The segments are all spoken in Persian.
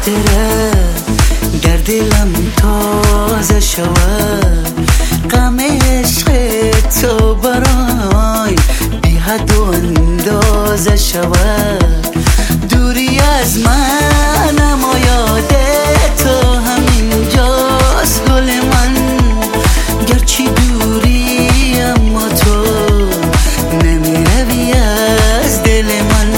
خاطره در دلم تازه شود، غم عشق تو برای بی حد و اندازه شود. دوری از من اما یاد تو همینجاست گل من، گرچه دوری اما تو نمیروی از دل من.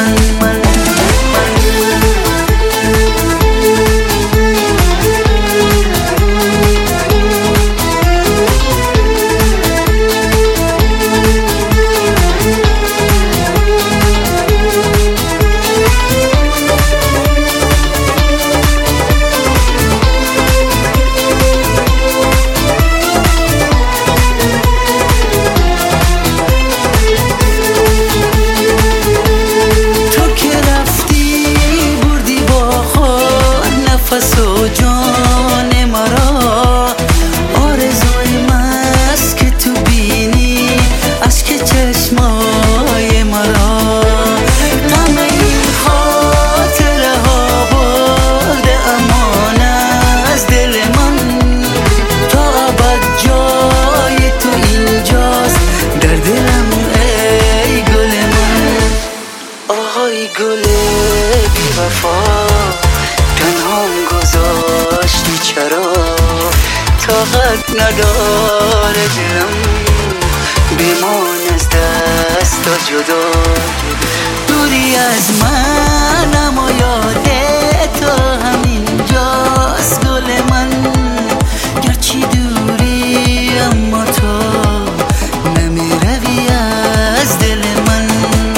نفس و جان مرا آرزوی مست که تو بینی اشک چشمای مرا، غم این خاطره ها برده امان از دل من، تا ابد جای تو اینجاست در دلم ای گل من. آهای گل بی وفا تنهام گذاشتی چرا، طاقت نداره دلم بمان از دست جدا. دوری از من اما یاد تو همینجاست گل من، گرچه دوری اما تو نمیروی از دل من.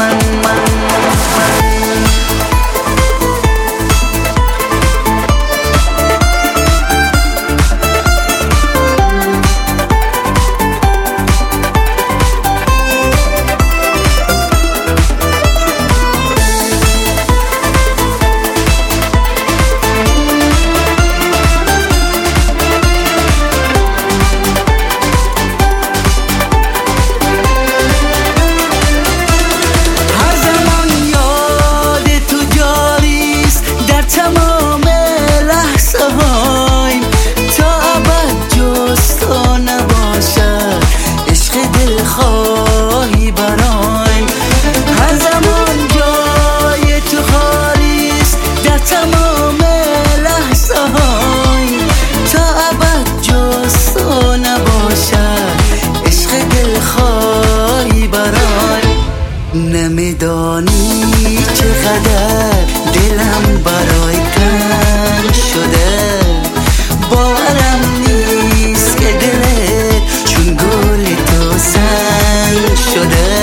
خواهی برایم هر زمان جای تو خالیست در تمام لحظه های، تا ابد جز تو نباشد عشق دل خواهی برایم. نمیدانی چقدر دلم برای تنگ شده، باورم نیست که دلت چون گل تو سنگ شده.